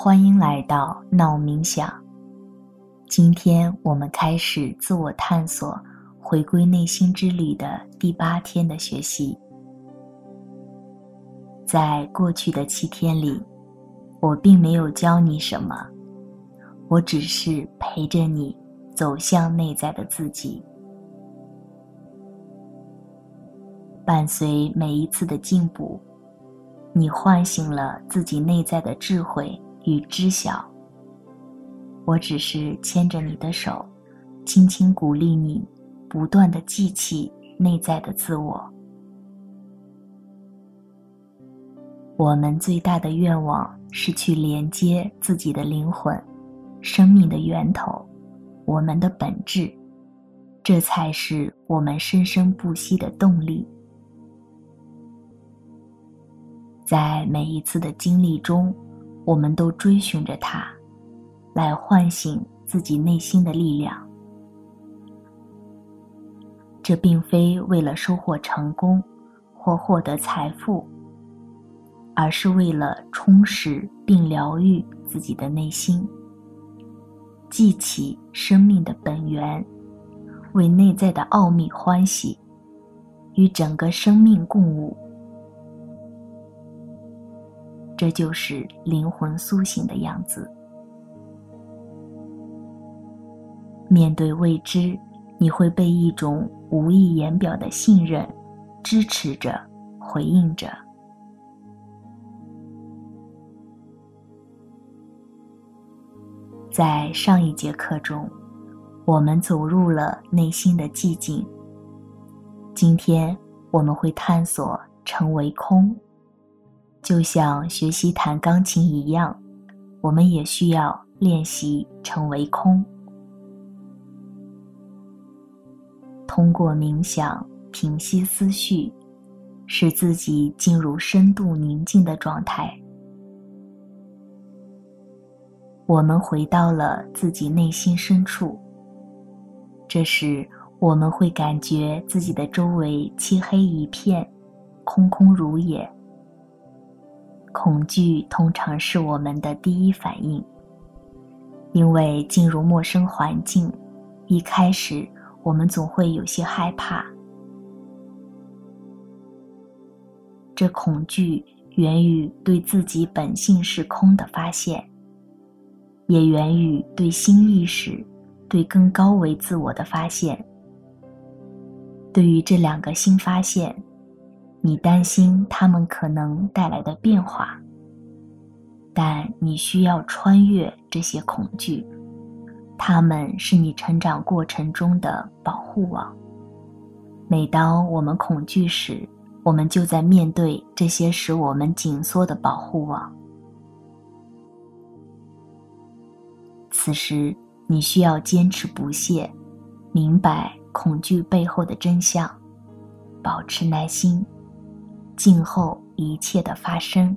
欢迎来到闹冥想。今天我们开始自我探索、回归内心之旅的第8天的学习。在过去的7天里，我并没有教你什么，我只是陪着你走向内在的自己。伴随每一次的进步，你唤醒了自己内在的智慧与知晓。我只是牵着你的手，轻轻鼓励你，不断地记起内在的自我。我们最大的愿望是去连接自己的灵魂，生命的源头，我们的本质，这才是我们生生不息的动力。在每一次的经历中，我们都追寻着它，来唤醒自己内心的力量。这并非为了收获成功或获得财富，而是为了充实并疗愈自己的内心，记起生命的本源，为内在的奥秘欢喜，与整个生命共舞。这就是灵魂苏醒的样子。面对未知，你会被一种无以言表的信任支持着，回应着。在上一节课中，我们走入了内心的寂静。今天我们会探索成为空。就像学习弹钢琴一样，我们也需要练习成为空。通过冥想平息思绪，使自己进入深度宁静的状态。我们回到了自己内心深处，这时我们会感觉自己的周围漆黑一片，空空如也。恐惧通常是我们的第一反应，因为进入陌生环境，一开始我们总会有些害怕。这恐惧源于对自己本性是空的发现，也源于对新意识、对更高维自我的发现。对于这2个新发现，你担心它们可能带来的变化，但你需要穿越这些恐惧，它们是你成长过程中的保护网。每当我们恐惧时，我们就在面对这些使我们紧缩的保护网。此时，你需要坚持不懈，明白恐惧背后的真相，保持耐心，静候一切的发生。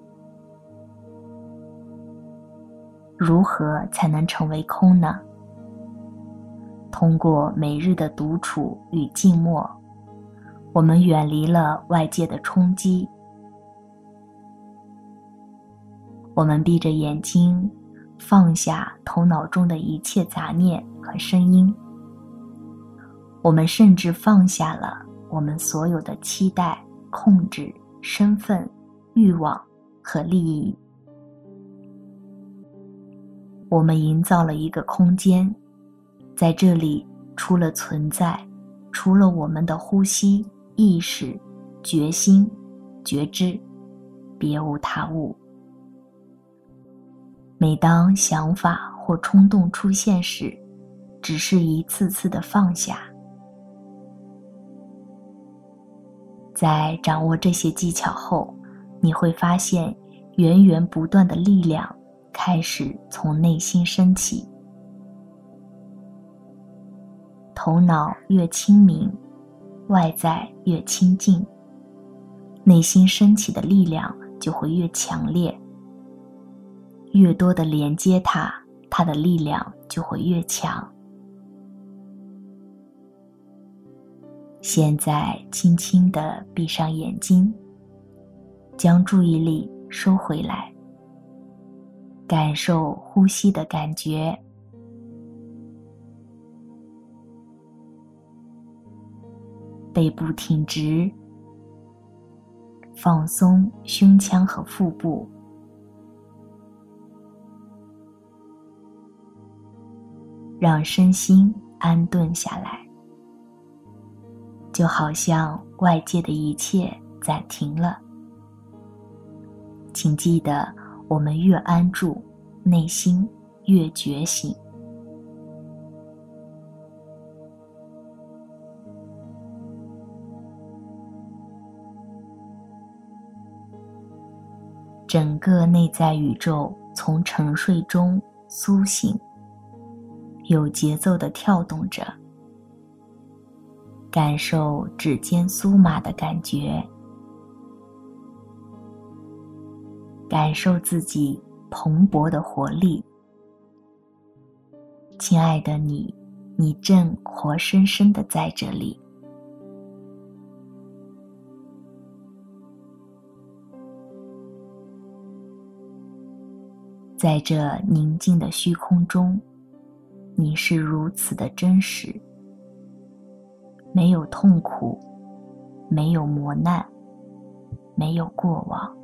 如何才能成为空呢？通过每日的独处与静默，我们远离了外界的冲击。我们闭着眼睛，放下头脑中的一切杂念和声音。我们甚至放下了我们所有的期待、控制、身份、欲望和利益。我们营造了一个空间，在这里除了存在，除了我们的呼吸、意识、决心、觉知，别无他物。每当想法或冲动出现时，只是一次次的放下。在掌握这些技巧后，你会发现源源不断的力量开始从内心升起。头脑越清明，外在越清净，内心升起的力量就会越强烈。越多的连接它，它的力量就会越强。现在轻轻地闭上眼睛，将注意力收回来， 感受呼吸的感觉，背部挺直，放松胸腔和腹部，让身心安顿下来，就好像外界的一切暂停了。请记得，我们越安住，内心越觉醒。整个内在宇宙从沉睡中苏醒，有节奏地跳动着，感受指尖酥麻的感觉，感受自己蓬勃的活力。亲爱的你，你正活生生地在这里。在这宁静的虚空中，你是如此的真实，没有痛苦，没有磨难，没有过往。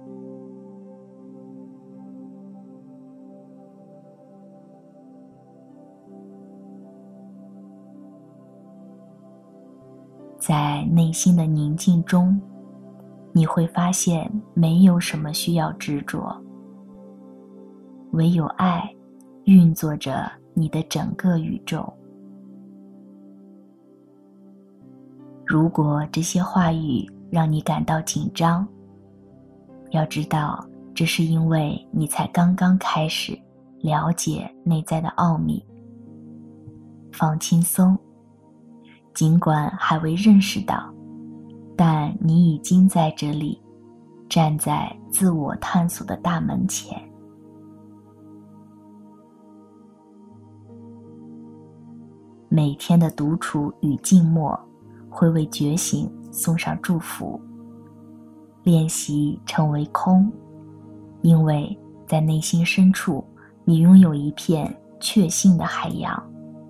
在内心的宁静中，你会发现没有什么需要执着，唯有爱运作着你的整个宇宙。如果这些话语让你感到紧张，要知道，这是因为你才刚刚开始了解内在的奥秘。放轻松，尽管还未认识到，但你已经在这里，站在自我探索的大门前。每天的独处与静默会为觉醒送上祝福。练习成为空，因为在内心深处，你拥有一片确信的海洋。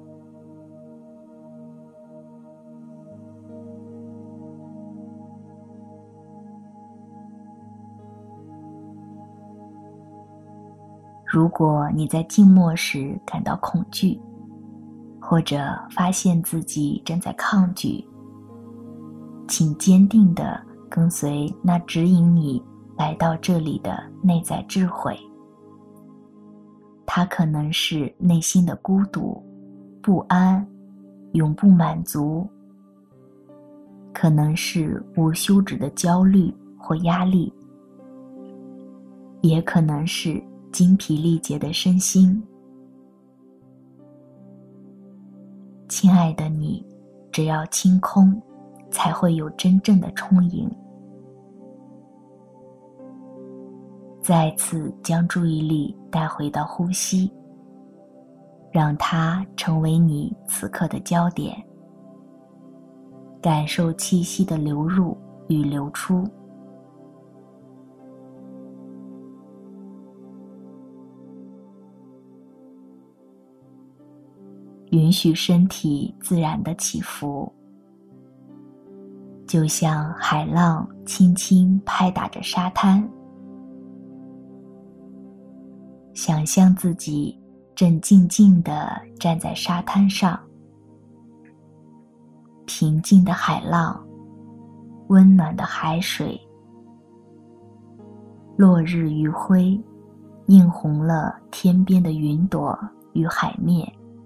如果你在静默时感到恐惧，或者发现自己正在抗拒，请坚定地跟随那指引你来到这里的内在智慧。它可能是内心的孤独、不安、永不满足，可能是无休止的焦虑或压力，也可能是精疲力竭的身心。亲爱的你，只要清空，才会有真正的充盈。再次将注意力带回到呼吸，让它成为你此刻的焦点，感受气息的流入与流出。允许身体自然的起伏，就像海浪轻轻拍打着沙滩。想象自己正静静地站在沙滩上，平静的海浪，温暖的海水，落日余晖映红了天边的云朵与海面。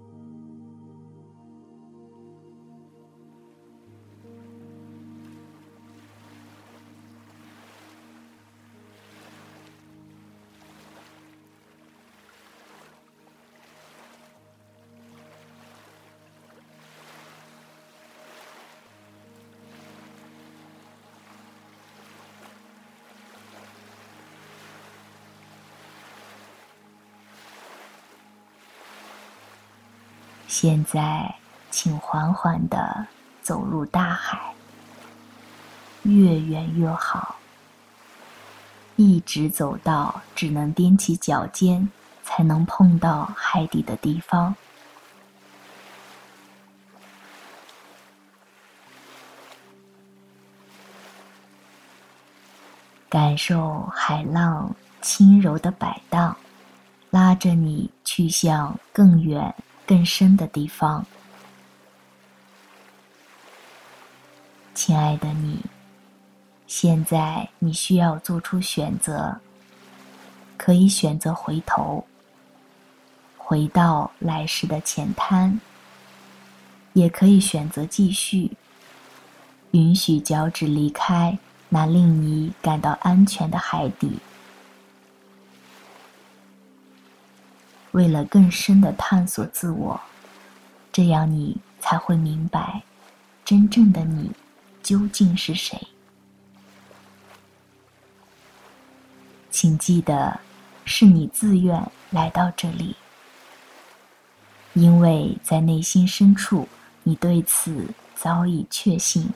现在，请缓缓地走入大海，越远越好，一直走到只能踮起脚尖才能碰到海底的地方。感受海浪轻柔的摆荡，拉着你去向更远更深的地方。亲爱的你，现在你需要做出选择，可以选择回头，回到来时的浅滩，也可以选择继续，允许脚趾离开那令你感到安全的海底。为了更深的探索自我，这样你才会明白，真正的你究竟是谁。请记得，是你自愿来到这里，因为在内心深处，你对此早已确信。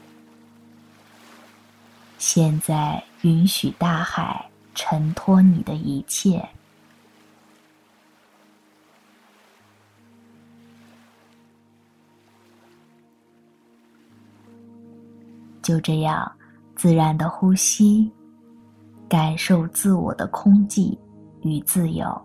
现在允许大海承托你的一切。就这样，自然的呼吸，感受自我的空寂与自由。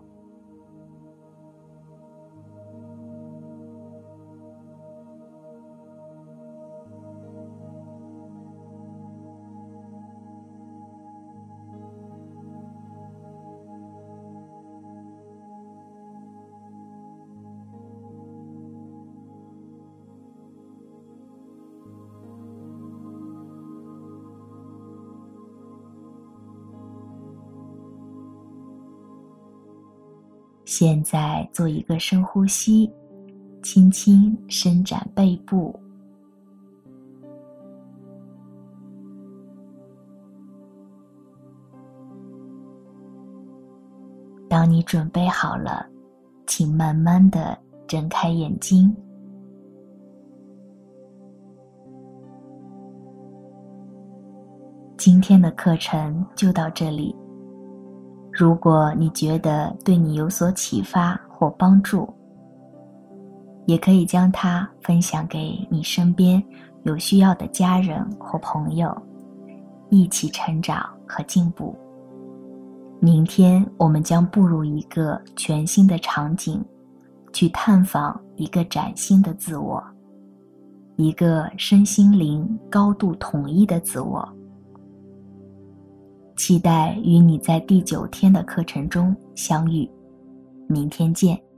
现在做一个深呼吸，轻轻伸展背部。当你准备好了，请慢慢地睁开眼睛。今天的课程就到这里。如果你觉得对你有所启发或帮助，也可以将它分享给你身边有需要的家人或朋友，一起成长和进步。明天我们将步入一个全新的场景，去探访一个崭新的自我，一个身心灵高度统一的自我。期待与你在第9天的课程中相遇，明天见。